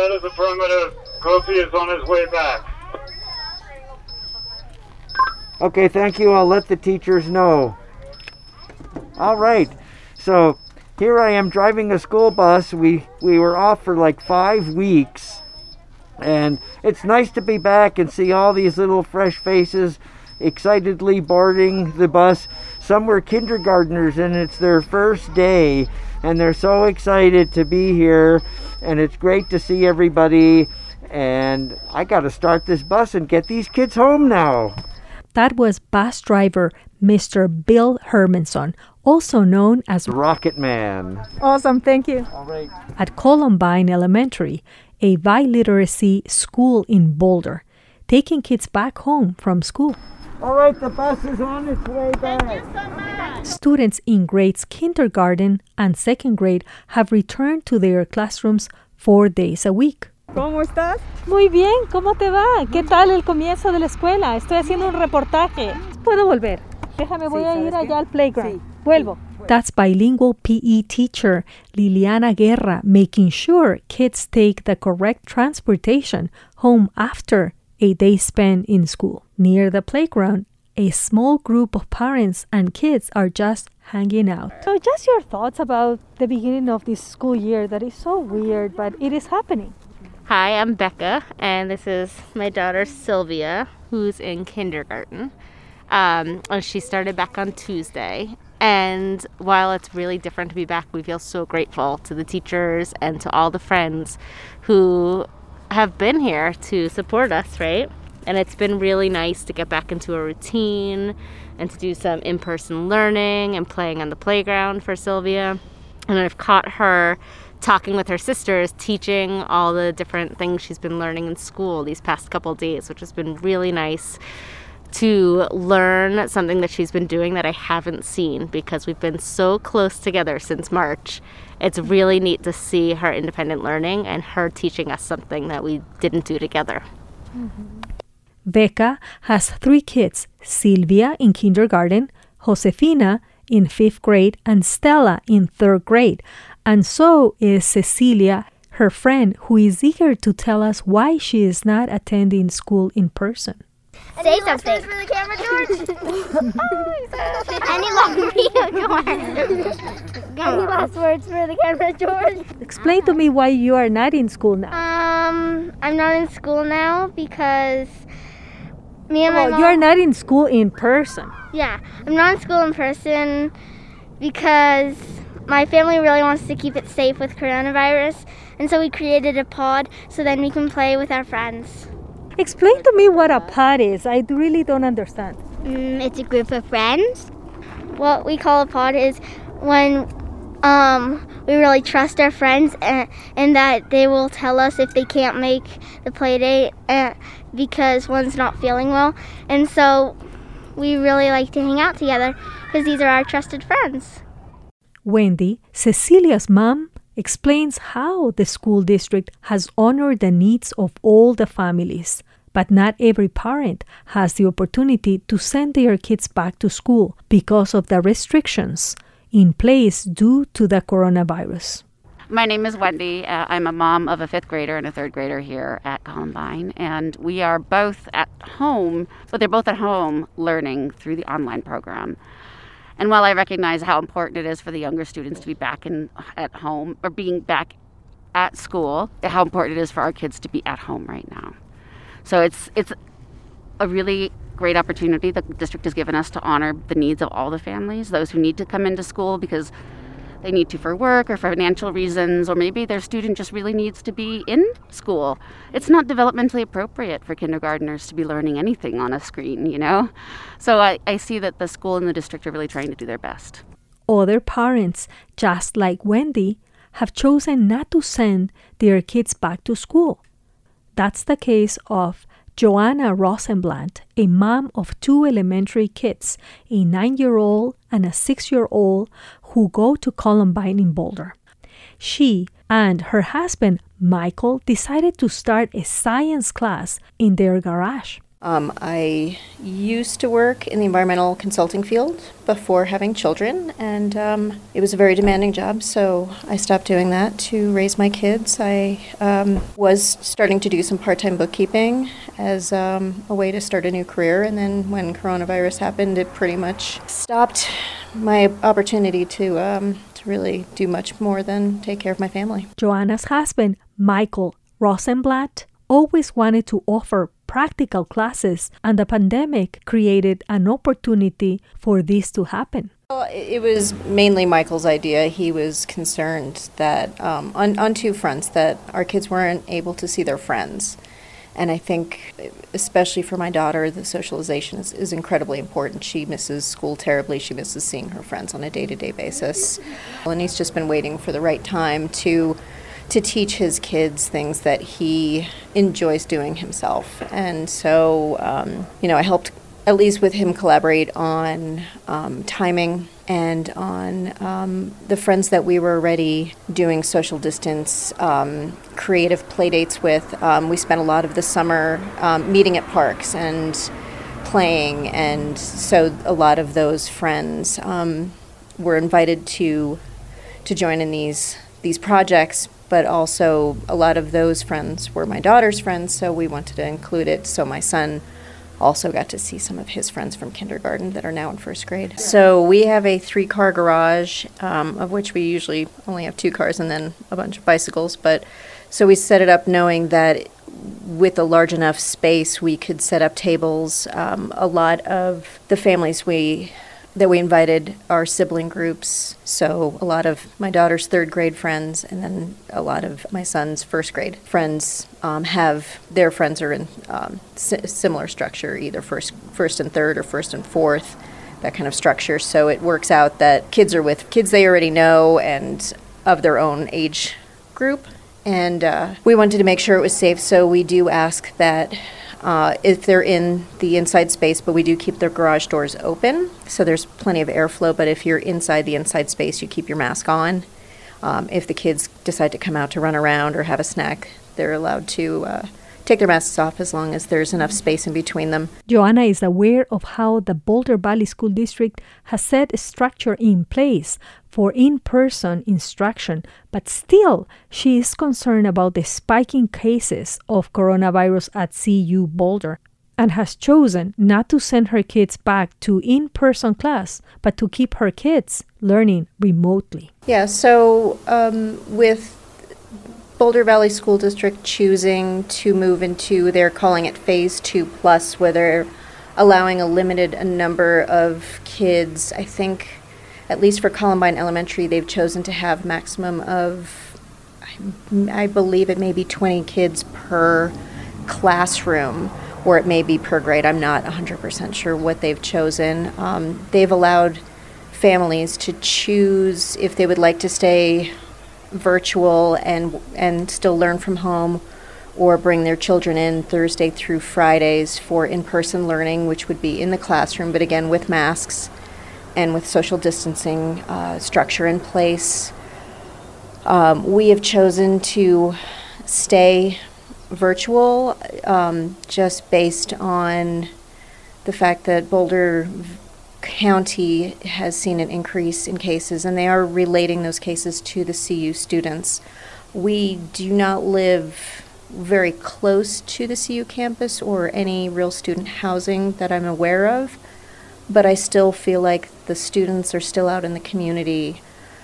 That is affirmative. Kofi is on his way back. Okay, thank you. I'll let the teachers know. All right. So here I am driving a school bus. We were off for like 5 weeks. And it's nice to be back and see all these little fresh faces excitedly boarding the bus. Some were kindergartners and it's their first day. And they're so excited to be here. And it's great to see everybody. And I got to start this bus and get these kids home now. That was bus driver Mr. Bill Hermanson, also known as Rocket Man. Awesome, thank you. All right. At Columbine Elementary, a biliteracy school in Boulder, taking kids back home from school. All right, the bus is on its way back. Thank you so much. Students in grades kindergarten and second grade have returned to their classrooms 4 days a week. ¿Cómo estás? Muy bien, ¿cómo te va? ¿Qué tal el comienzo de la escuela? Estoy haciendo un reportaje. ¿Puedo volver? Déjame, voy a ir allá al playground. Vuelvo. That's bilingual PE teacher Liliana Guerra making sure kids take the correct transportation home after a day spent in school. Near the playground, a small group of parents and kids are just hanging out. So just your thoughts about the beginning of this school year that is so weird, but it is happening. Hi, I'm Becca, and this is my daughter Sylvia, who's in kindergarten. And she started back on Tuesday. And while it's really different to be back, we feel so grateful to the teachers and to all the friends who have been here to support us, right? And it's been really nice to get back into a routine and to do some in-person learning and playing on the playground for Sylvia. And I've caught her talking with her sisters, teaching all the different things she's been learning in school these past couple of days, which has been really nice to learn something that she's been doing that I haven't seen because we've been so close together since March. It's really neat to see her independent learning and her teaching us something that we didn't do together. Mm-hmm. Becca has 3 kids, Silvia in kindergarten, Josefina in 5th grade, and Stella in 3rd grade. And so is Cecilia, her friend, who is eager to tell us why she is not attending school in person. Say something. For the camera, George? Any last words for the camera, George? Explain to me why you are not in school now. I'm not in school now because me and my mom... You are not in school in person. Yeah, I'm not in school in person because my family really wants to keep it safe with coronavirus, and so we created a pod so then we can play with our friends. Explain to me what a pod is. I really don't understand. It's a group of friends. What we call a pod is when we really trust our friends and that they will tell us if they can't make the play date because one's not feeling well. And so we really like to hang out together because these are our trusted friends. Wendy, Cecilia's mom, explains how the school district has honored the needs of all the families, but not every parent has the opportunity to send their kids back to school because of the restrictions in place due to the coronavirus. My name is Wendy. I'm a mom of a 5th grader and a 3rd grader here at Columbine, and we are both at home, but they're both at home learning through the online program. And while I recognize how important it is for the younger students to be back at home or being back at school, how important it is for our kids to be at home right now. So it's a really great opportunity the district has given us to honor the needs of all the families, those who need to come into school because they need to for work or for financial reasons, or maybe their student just really needs to be in school. It's not developmentally appropriate for kindergartners to be learning anything on a screen, you know? So I see that the school and the district are really trying to do their best. Other parents, just like Wendy, have chosen not to send their kids back to school. That's the case of Joanna Rosenblatt, a mom of 2 elementary kids, a 9-year-old and a 6-year-old who go to Columbine in Boulder. She and her husband, Michael, decided to start a science class in their garage. I used to work in the environmental consulting field before having children, and it was a very demanding job, so I stopped doing that to raise my kids. I was starting to do some part-time bookkeeping as a way to start a new career, and then when coronavirus happened, it pretty much stopped my opportunity to really do much more than take care of my family. Joanna's husband, Michael Rosenblatt, always wanted to offer practical classes, and the pandemic created an opportunity for this to happen. Well, it was mainly Michael's idea. He was concerned that on two fronts, that our kids weren't able to see their friends. And I think, especially for my daughter, the socialization is incredibly important. She misses school terribly. She misses seeing her friends on a day-to-day basis. And he's just been waiting for the right time to teach his kids things that he enjoys doing himself. And so, I helped, at least with him, collaborate on timing and on the friends that we were already doing social distance creative play dates with. We spent a lot of the summer meeting at parks and playing, and so a lot of those friends were invited to join in these projects, but also a lot of those friends were my daughter's friends, so we wanted to include it. So my son also got to see some of his friends from kindergarten that are now in first grade. So we have a 3-car garage, of which we usually only have 2 cars and then a bunch of bicycles. But so we set it up knowing that with a large enough space, we could set up tables. A lot of the families that we invited are sibling groups, so a lot of my daughter's 3rd grade friends and then a lot of my son's 1st grade friends have their friends are in similar structure, either first and third or 1st and 4th, that kind of structure. So it works out that kids are with kids they already know and of their own age group. And we wanted to make sure it was safe, so we do ask that if they're in the inside space, but we do keep the garage doors open, so there's plenty of airflow, but if you're inside the inside space, you keep your mask on. If the kids decide to come out to run around or have a snack, they're allowed to take their masks off as long as there's enough space in between them. Joanna is aware of how the Boulder Valley School District has set a structure in place for in-person instruction, but still she is concerned about the spiking cases of coronavirus at CU Boulder and has chosen not to send her kids back to in-person class, but to keep her kids learning remotely. Yeah, so with Boulder Valley School District choosing to move into, they're calling it Phase 2+, where they're allowing a limited number of kids. I think, at least for Columbine Elementary, they've chosen to have maximum of, I believe it may be 20 kids per classroom, or it may be per grade. I'm not 100% sure what they've chosen. They've allowed families to choose if they would like to stay virtual and still learn from home, or bring their children in Thursday through Fridays for in-person learning, which would be in the classroom, but again with masks and with social distancing structure in place. We have chosen to stay virtual just based on the fact that Boulder County has seen an increase in cases, and they are relating those cases to the CU students. We do not live very close to the CU campus or any real student housing that I'm aware of, but I still feel like the students are still out in the community.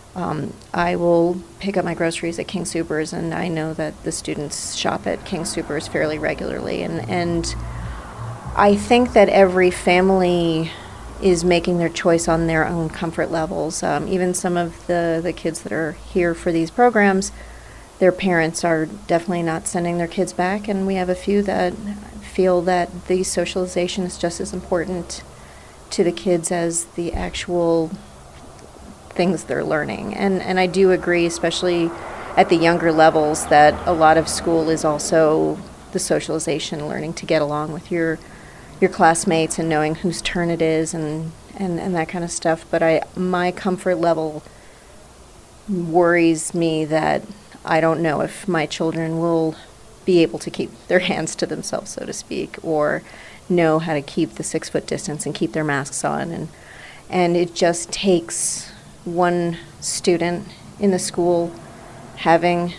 I will pick up my groceries at King Soopers, and I know that the students shop at King Soopers fairly regularly, and I think that every family is making their choice on their own comfort levels. Even some of the kids that are here for these programs, their parents are definitely not sending their kids back, and we have a few that feel that the socialization is just as important to the kids as the actual things they're learning. And I do agree, especially at the younger levels, that a lot of school is also the socialization, learning to get along with your classmates and knowing whose turn it is and that kind of stuff. But my comfort level worries me that I don't know if my children will be able to keep their hands to themselves, so to speak, or know how to keep the 6-foot distance and keep their masks on. And it just takes one student in the school having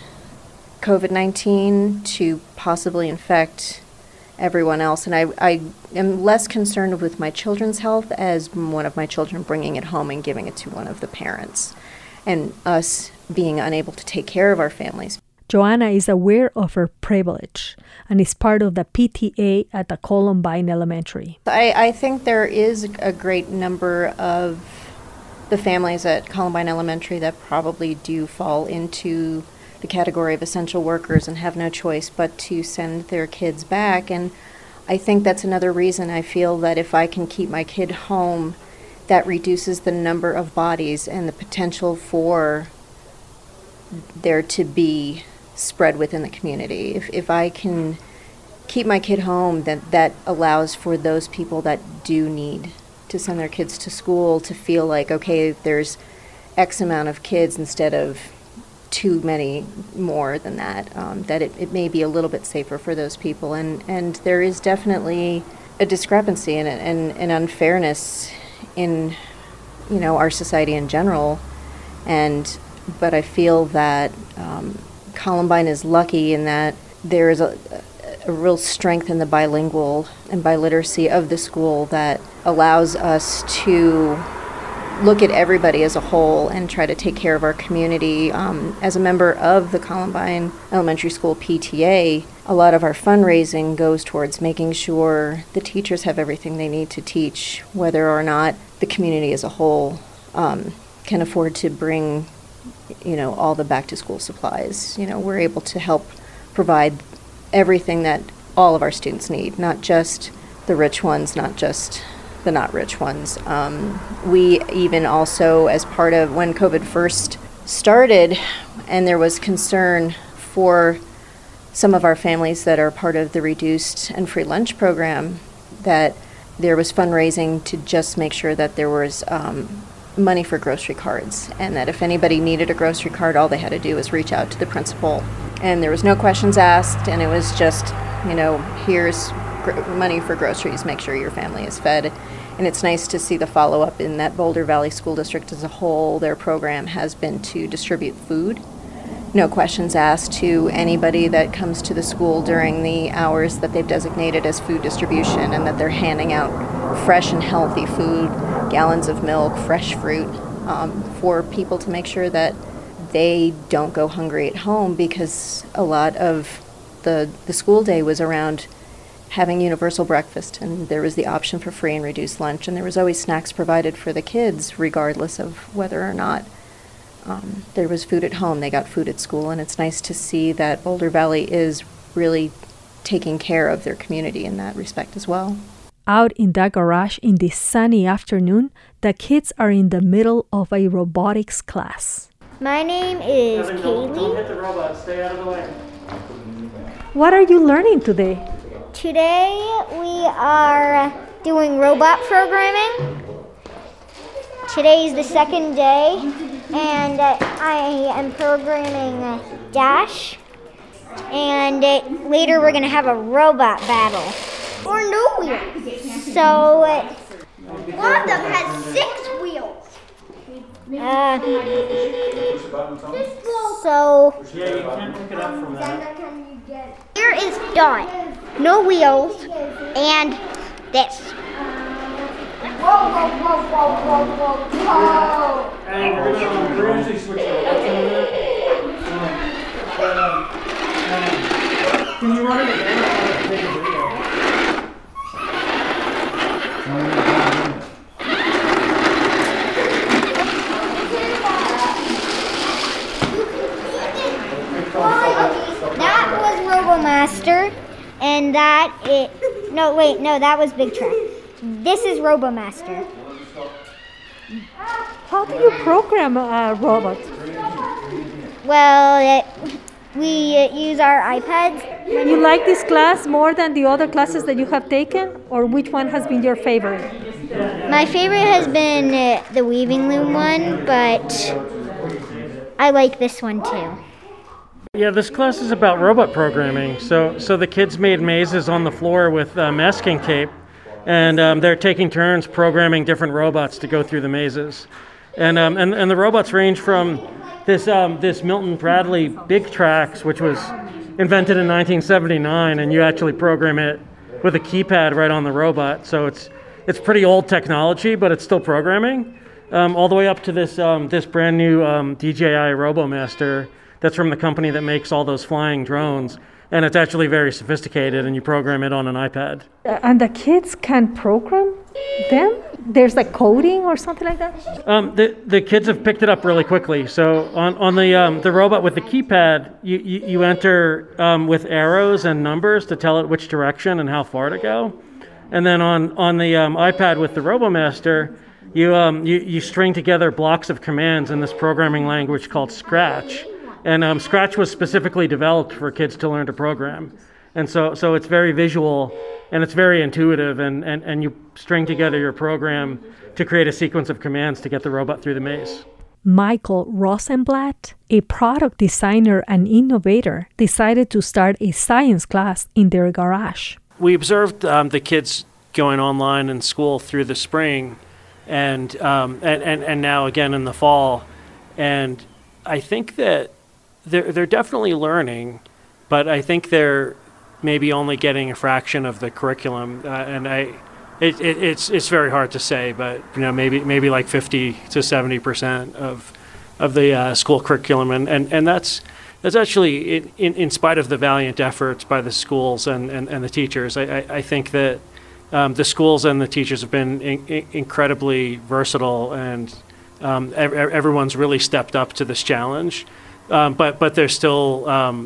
COVID-19 to possibly infect everyone else. And I am less concerned with my children's health as one of my children bringing it home and giving it to one of the parents, and us being unable to take care of our families. Joanna is aware of her privilege and is part of the PTA at the Columbine Elementary. I think there is a great number of the families at Columbine Elementary that probably do fall into the category of essential workers and have no choice but to send their kids back. And I think that's another reason I feel that if I can keep my kid home, that reduces the number of bodies and the potential for there to be spread within the community. If I can keep my kid home, that allows for those people that do need to send their kids to school to feel like, okay, there's X amount of kids instead of too many more than that, that it may be a little bit safer for those people. And there is definitely a discrepancy and an unfairness in, our society in general. But I feel that Columbine is lucky in that there is a real strength in the bilingual and biliteracy of the school that allows us to look at everybody as a whole and try to take care of our community. As a member of the Columbine Elementary School PTA, a lot of our fundraising goes towards making sure the teachers have everything they need to teach, whether or not the community as a whole can afford to bring all the back-to-school supplies. We're able to help provide everything that all of our students need, not just the rich ones, not just the not rich ones. We even also, as part of when COVID first started, and there was concern for some of our families that are part of the reduced and free lunch program, that there was fundraising to just make sure that there was money for grocery cards, and that if anybody needed a grocery card, all they had to do was reach out to the principal, and there was no questions asked, and it was just, here's money for groceries, make sure your family is fed. And it's nice to see the follow-up in that Boulder Valley School District as a whole. Their program has been to distribute food, no questions asked, to anybody that comes to the school during the hours that they've designated as food distribution, and that they're handing out fresh and healthy food, gallons of milk, fresh fruit, for people to make sure that they don't go hungry at home, because a lot of the school day was around having universal breakfast, and there was the option for free and reduced lunch, and there was always snacks provided for the kids regardless of whether or not there was food at home. They got food at school, and it's nice to see that Boulder Valley is really taking care of their community in that respect as well. Out in the garage in this sunny afternoon, the kids are in the middle of a robotics class. My name is Kaylee. Don't hit the robot. Stay out of the way. What are you learning today? Today we are doing robot programming. Today is the second day, and I am programming Dash. And later we're going to have a robot battle. Or no wheels. So one of them has 6 wheels. So Yeah, you can't pick it up from that. here is done. No wheels and this. Whoa, whoa, whoa, whoa, whoa, whoa, whoa. And we're actually switching it. Can you run it again? I'll take a video. That was RoboMaster, and that was Big Track. This is RoboMaster. How do you program a robot? Well, we use our iPads. You like this class more than the other classes that you have taken, or which one has been your favorite? My favorite has been the Weaving Loom one, but I like this one too. Yeah, this class is about robot programming. So the kids made mazes on the floor with masking tape, and they're taking turns programming different robots to go through the mazes. And the robots range from this Milton Bradley Big Trax, which was invented in 1979, and you actually program it with a keypad right on the robot. So it's pretty old technology, but it's still programming. All the way up to this brand new DJI RoboMaster that's from the company that makes all those flying drones. And it's actually very sophisticated, and you program it on an iPad. And the kids can program them? There's like coding or something like that? The kids have picked it up really quickly. So on the robot with the keypad, you enter with arrows and numbers to tell it which direction and how far to go. And then on the iPad with the RoboMaster, you string together blocks of commands in this programming language called Scratch. And Scratch was specifically developed for kids to learn to program. And so it's very visual, and it's very intuitive, and you string together your program to create a sequence of commands to get the robot through the maze. Michael Rosenblatt, a product designer and innovator, decided to start a science class in their garage. We observed the kids going online in school through the spring, and now again in the fall, and I think that they're definitely learning, but I think they're maybe only getting a fraction of the curriculum, and it's very hard to say, but maybe like 50 to 70% of the school curriculum, and that's actually in spite of the valiant efforts by the schools and the teachers. I think that the schools and the teachers have been incredibly versatile, and everyone's really stepped up to this challenge. But there's still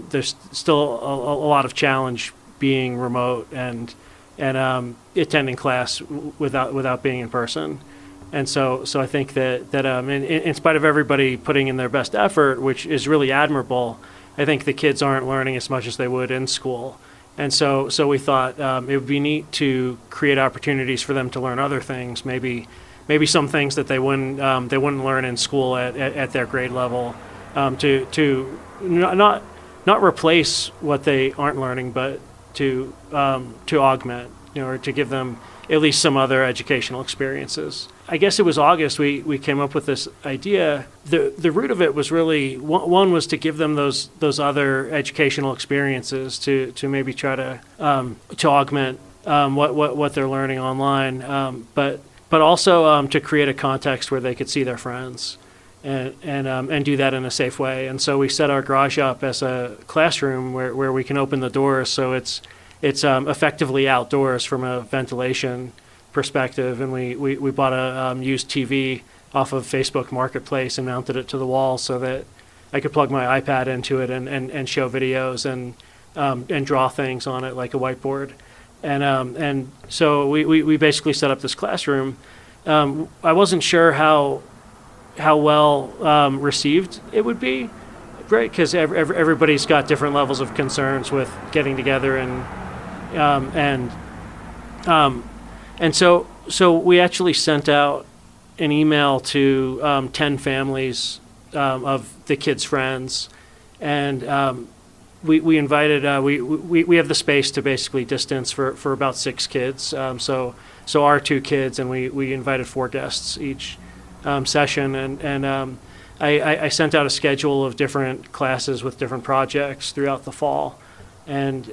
a lot of challenge being remote and attending class without being in person, and so I think that in spite of everybody putting in their best effort, which is really admirable, I think the kids aren't learning as much as they would in school, and so we thought it would be neat to create opportunities for them to learn other things, maybe some things that they wouldn't learn in school at their grade level. To not replace what they aren't learning, but to augment, or to give them at least some other educational experiences. I guess it was August we came up with this idea. The root of it was really one was to give them those other educational experiences to maybe try to augment what they're learning online, but also to create a context where they could see their friends. And do that in a safe way. And so we set our garage up as a classroom where we can open the doors, so it's effectively outdoors from a ventilation perspective. And we bought a used TV off of Facebook Marketplace and mounted it to the wall so that I could plug my iPad into it and show videos and draw things on it like a whiteboard. And so we basically set up this classroom. I wasn't sure how well received it would be, right? Because everybody's got different levels of concerns with getting together, and so we actually sent out an email to 10 families of the kids' friends, and we invited we have the space to basically distance for about 6 kids, so our 2 kids, and we invited 4 guests each session, and I sent out a schedule of different classes with different projects throughout the fall, and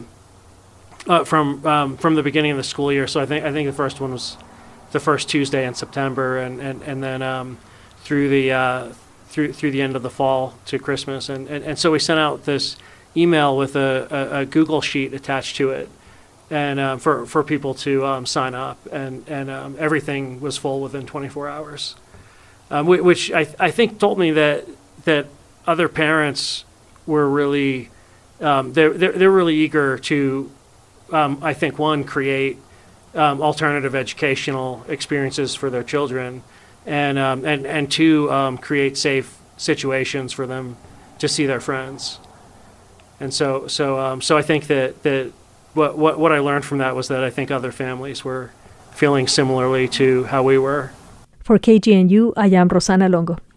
from the beginning of the school year. So I think the first one was the first Tuesday in September, and then through the end of the fall to Christmas, and so we sent out this email with a Google sheet attached to it, and for people to sign up, and everything was full within 24 hours, which I think told me that other parents were really they're really eager to I think create alternative educational experiences for their children, and 2 create safe situations for them to see their friends, and so I think that what I learned from that was that I think other families were feeling similarly to how we were. For KGNU, I am Rosana Longo.